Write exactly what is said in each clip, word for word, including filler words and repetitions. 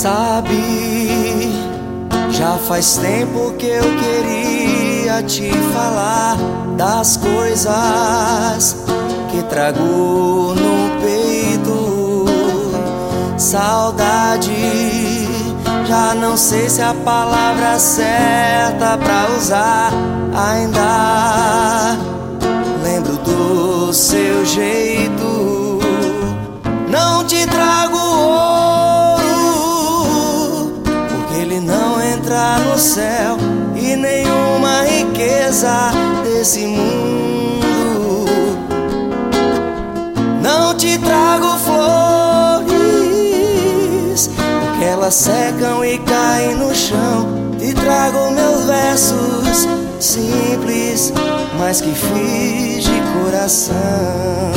Sabe, já faz tempo que eu queria te falar das coisas que trago no peito. Saudade, já não sei se a palavra certa pra usar. Ainda lembro do seu jeito. Não te trago ouro, porque ele não entra no céu, e nenhuma riqueza desse mundo. Não te trago flores, porque elas secam e caem no chão. Te trago meus versos simples, mas que fiz de coração.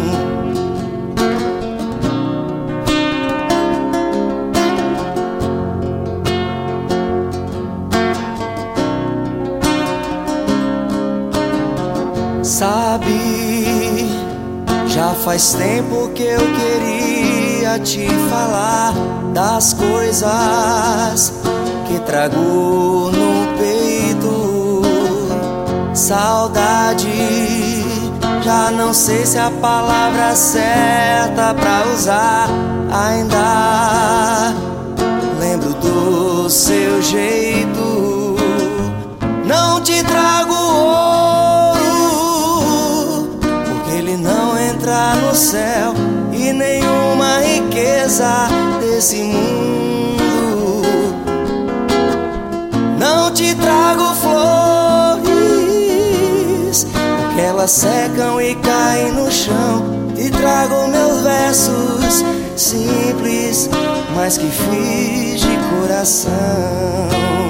Sabe, já faz tempo que eu queria te falar das coisas que trago no peito. Saudade, já não sei se a palavra certa pra usar. Ainda lembro do seu jeito. Não te trago ouro, porque ele não entra no céu, e nenhuma riqueza desse mundo. Não te trago flores, porque elas secam e caem no chão. Te trago meus versos simples, mas que fiz de coração.